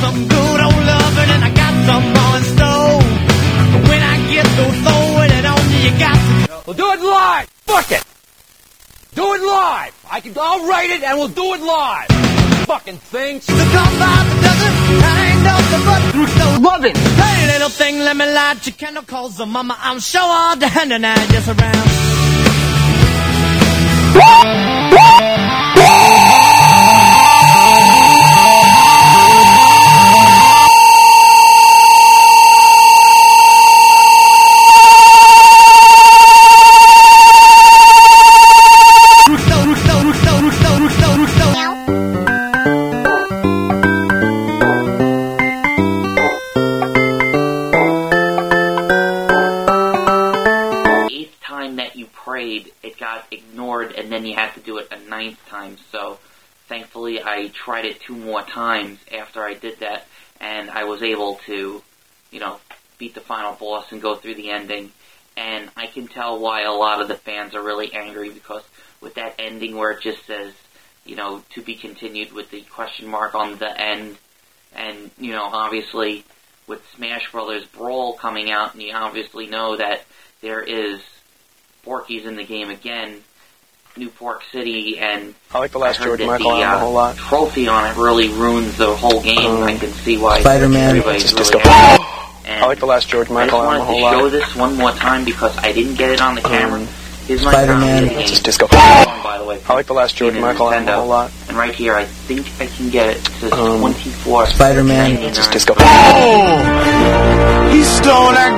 some good old loving and I got some more in store. But when I get through throwing it on you, you got to... We'll do it live! Fuck it! Do it live! I'll write it and we'll do it live! Fucking things. To come by the dozen, I ain't nothing but through so loving. Hey, little thing, let me light your candle, cause the mama, I'm sure all the hand and I just around. It got ignored, and then you had to do it a 9th time, so thankfully I tried it 2 more times after I did that, and I was able to, beat the final boss and go through the ending, and I can tell why a lot of the fans are really angry, because with that ending where it just says, to be continued with the question mark on the end, and, obviously with Smash Brothers Brawl coming out, and you obviously know that there is Porky's in the game again, New Pork City, and I like the last I heard George that Michael album a whole lot. Trophy on it really ruins the whole game. I can see why Spider-Man. everybody's really happy. I like the last George Michael album a whole lot. I just wanted to show this one more time because I didn't get it on the camera. Here's my Spider-Man. copy of the game. Disco. By the way, I like the last George Michael album a whole lot. And right here, I think I can get it. It says 24. Spider-Man. It's disco. He stole that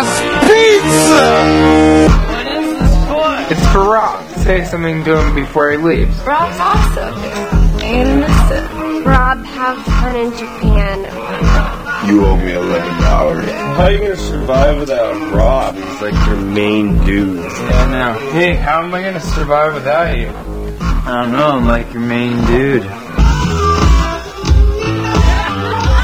guy's pizza! It's for Rob. Say something to him before he leaves. Rob's awesome. And miss it. Rob, have fun in Japan. You owe me $11. How are you gonna survive without Rob? He's like your main dude. Yeah, I know. Hey, how am I gonna survive without you? I don't know, I'm like your main dude.